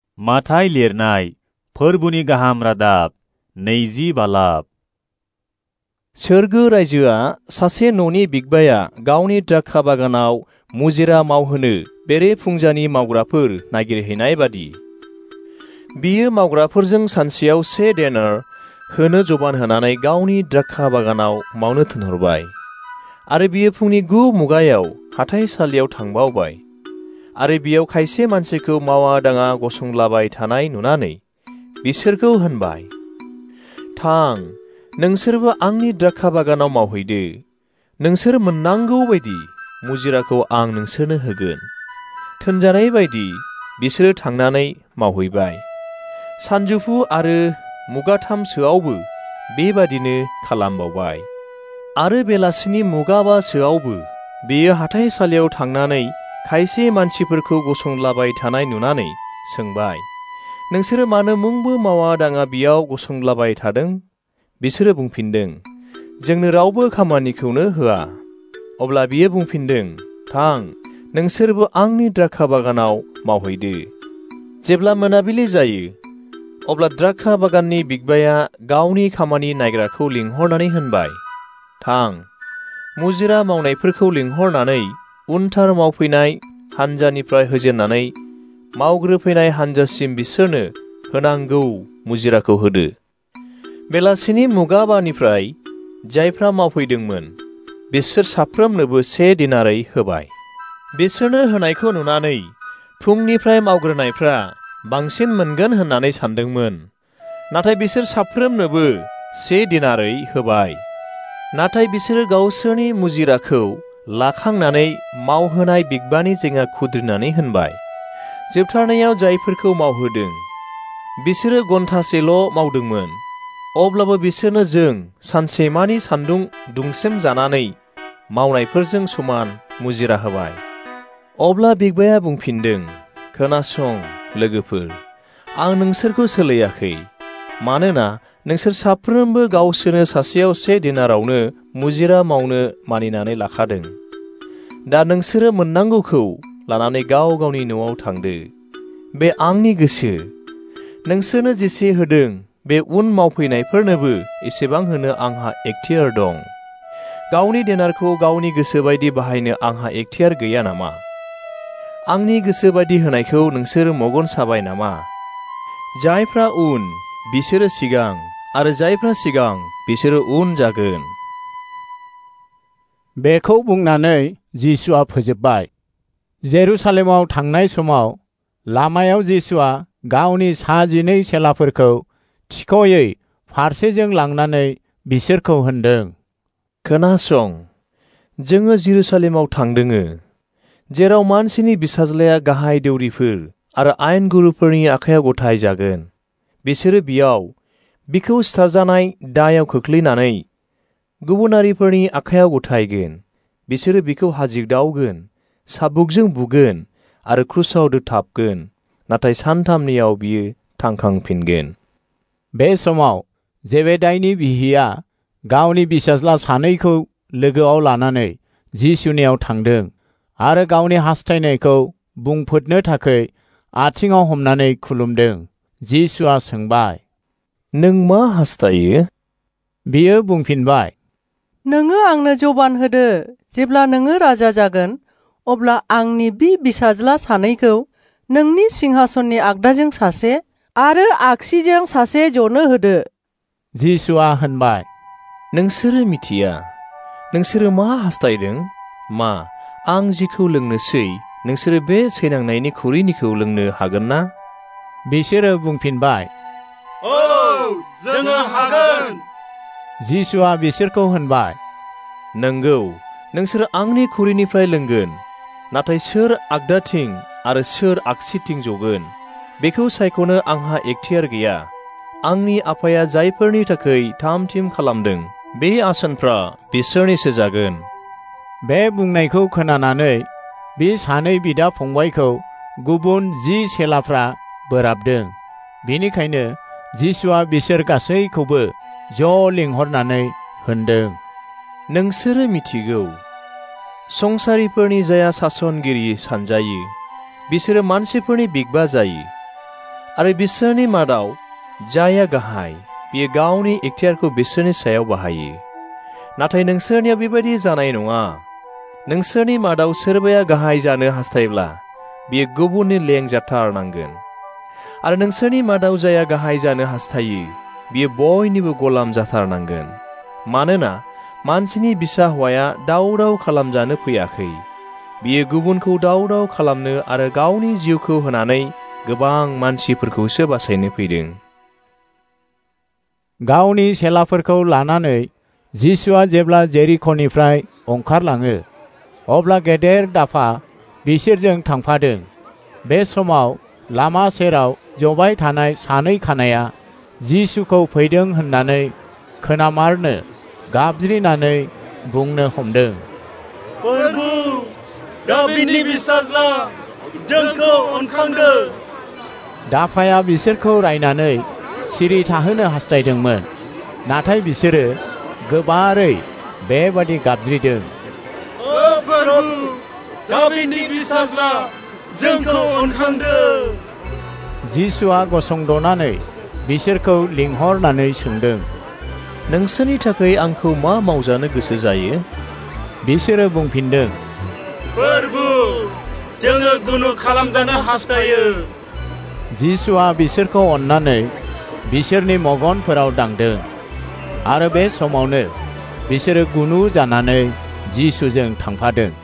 माथाइ लिरनाय फोरबुनि गाहाम रादाब 20 बालाब। सोरगो रायजोआ सासे न'नि बिगबाया गावनि द्राक्षा बागानाव मुजिरा मावहोनो बेरे फुंजानि मावग्राफोर नागिरहैनाय बादि। बियो मावग्राफोरजों सानसेयाव 1 देनार होनो जबान होनानै गावनि द्राक्षा बागानाव मावनो थिनहरबाय। आरो बियो फुंनि 9 मुगायाव हाथाइसालियाव थांबावबाय। आरो बियाव खायसे मानसिखौ मावा दाङा गसंलाबाय थानाय नुनानै बिसोरखौ होनबाय, थां, नोंसोरबो आंनि द्राक्षा बागानाव मावहैदो। नोंसोर मोननांगौ बायदि मुजिराखौ आं नोंसोरनो होगोन। थोनजानाय बायदि बिसोरो थांनानै मावहैबाय। सानजौफु आरो मुगाथामसोआवबो बेबादिनो खालामबावबाय। आरो बेलासिनि मुगाबासोआवबो बेयो हाथाइसालियाव थांनानै खायसे मानसिफोरखौ गसंलाबाय थानाय नुनानै सोंबाय, नोंसोरो मानो मुंबो मावा दाङा बियाव गसंलाबाय थादों? बिसोरो बुंफिनदों, जोंनो रावबो खामानिखौनो होआ। अब्ला बियो बुंफिनदों, थां, नोंसोरबो आंनि द्राक्षा बागानाव मावहैदो। जेब्ला मोनाबिलि जायो, अब्ला द्राक्षा बागाननि बिगबाया गावनि खामानि नायग्राखौ लिंहरनानै होनबाय, थां, मुजिरा मावनायफोरखौ लिंहरनानै उनथार मावफैनाय हानजानिफ्राय होजेननानै मावग्रोफैनाय हानजासिम बिसोरनो होनांगौ मुजिराखौ होदो। बेलासिनि मुगाबानिफ्राय जायफ्रा मावफैदोंमोन बिसोर साफ्रोमनोबो 1 दिनारै होबाय। बिसोरनो होनायखौ नुनानै फुंनिफ्राय मावग्रोनायफ्रा बांसिन मोनगोन होननानै सानदोंमोन। नाथाय बिसोर साफ्रोमनोबो 1 दिनारै होबाय। नाथाय बिसोरो गावसोरनि मुजिराखौ लाखांनानै मावहोनाय बिगबानि जेंगा खुद्रिनानै होनबाय, जोबथारनायाव जायफोरखौ मावहोदों बिसोरो घन्टासेल' मावदोंमोन, अब्लाबो बिसोरनो जों सानसेमानि सान्दुं दुंसेम जानानै मावनायफोरजों समान मुजिरा होबाय। अब्ला बिगबाया बुंफिनदों, खोनासं लोगोफोर, आं नोंसोरखौ सोलायाखै। मानोना नोंसोर साफ्रोमबो गावसोरनो सासेयाव 1 दिनारावनो मुजिरा मावनो मानिनानै लाखादों। दा नोंसोरो मोननांगौखौ लानानै गाव गावनि न'आव थांदो। बे आंनि गोसो। नोंसोरनो जेसे होदों बे उन मावफैनायफोरनोबो एसेबां होनो आंहा एखतियार दं। गावनि देनारखौ गावनि गोसो बायदि बाहायनो आंहा एखतियार गैया नामा? आंनि गोसो बायदि होनायखौ नोंसोर मगन साबाय नामा? जायफ्रा उन बिसोरो सिगां, आरो जायफ्रा सिगां बिसोरो उन जागोन। बेखौ बुंनानै जिसुआ फोजोबबाय। जेरुसालेमाव थांनाय समाव लामायाव जिसुआ गावनि 12 चेलाफोरखौ थिख'यै फारसेजों लांनानै बिसोरखौ होनदों, खोनासं, जोङो जेरुसालेमाव थांदोङो, जेराव मानसिनि बिसाज्लाया गाहाय दौरिफोर आरो आयेनगुरुफोरनि आखायाव गथाय जागोन। बिसोरो बियाव बिखौ सिथारजानाय दायाव खोख्लैनानै गुबुनारिफोरनि आखायाव गथायगोन। बिसोरो बिखौ हाजिरदावगोन, साबुकजों बुगोन आरो क्रुसाव दोथाबगोन। नाथाय सानथामनियाव बियो थांखांफिनगोन। बे समाव जेबेदाइनि बिहिया गावनि बिसाज्ला 2खौ लोगोआव लानानै जिसुनियाव थांदों आरो गावनि हास्थायनायखौ बुंफोरनो थाखाय आथिङाव हमनानै खुलुमदों। जिसुआ सोंबाय, नों मा हास्थायो? बियो बुंफिनबाय, नोङो आंनो जबान होदो, जेब्ला नोङो राजा जागोन, अब्ला आंनि बिसाज्ला 2खौ नोंनि सिंहासननि आगदाजों सासे आरो आगसिजों सासे जनो होदो। जिसुआ होनबाय, नोंसोरो मिथिया, नोंसोरो मा हास्थायदों? मा आं जिखौ लोंनोसै नोंसोरो बे सैनांनायनि खुरैनिखौ लोंनो हागोन ना? बिसोरो बुंफिनबाय, औ, जोङो हागोन। जिसुआ बिसोरखौ होनबाय, नंगौ, नोंसोर आंनि खुरैनिफ्राय लोंगोन। नाथाय सोर आगदाथिं आरो सोर आगसिथिं जगोन बेखौ सायख'नो आंहा एखतियार गैया। आंनि आफाया जायफोरनि थाखाय थाम-थिम खालामदों बे आसोनफ्रा बिसोरनिसो जागोन। बे बुंनायखौ खोनानानै बे 2 बिदा-फंबायखौ गुबुन 10 चेलाफ्रा बोराबदों। बेनिखायनो जिसुआ बिसोर गासैखौबो ज' लिंहरनानै होनदों, नोंसोरो मिथिगौ, संसारिफोरनि जाया सासनगिरि सानजायो, बिसोरो मानसिफोरनि बिगबा जायो। आरो बिसोरनि मादाव जायहा गाहाय बियो गावनि इख्तियारखौ बिसोरनि सायाव बाहायो। नाथाय नोंसोरनिया बेबायदि जानाय नङा। नोंसोरनि मादाव सोरबाया गाहाय जानो हास्थायब्ला बियो गुबुननि लें जाथारनांगोन। आरो नोंसोरनि मादाव जायहा गाहाय जानो हास्थायो बियो बयनिबो गलाम जाथारनांगोन। मानोना मानसिनि बिसा हौवाया दाव-दाव खालामजानो फैयाखै, बियो गुबुनखौ दाव-दाव खालामनो आरो गावनि जिउखौ होनानै गोबां मानसिफोरखौसो बासायनो फैदों। गावनि चेलाफोरखौ लानानै जिसुआ जेब्ला जेरिख'निफ्राय ओंखारलाङो, अब्ला गेदेर दाफा बिसोरजों थांफादों। बे समाव लामा सेराव जबाय थानाय सानै खानाया जिसुखौ फैदों होननानै खोनामारनो गाबज्रिनानै बुंनो हमदों, प्रभु, दाभिदनि फिसाज्ला, जोंखौ अनखांदो। दाफाया बिसोरखौ रायनानै सिरि थाहोनो हास्थायदोंमोन, नाथाय बिसोरो गोबारै बेबादि गाबज्रिदों, ओ प्रभु, दाभिदनि फिसाज्ला, जोंखौ अनखांदो। जिसुआ गसंदनानै बिसोरखौ लिंहरनानै सोंदों, नोंसोरनि थाखाय आंखौ मा मावजानो गोसो जायो? बिसोरो बुंफिनदों, प्रभु, जोङो गुनु खालामजानो हास्थायो। जिसुआ बिसोरखौ अननानै बिसोरनि मगनफोराव दांदों। आरो बे समावनो बिसोरो गुनु जानानै जिसुजों थांफादों।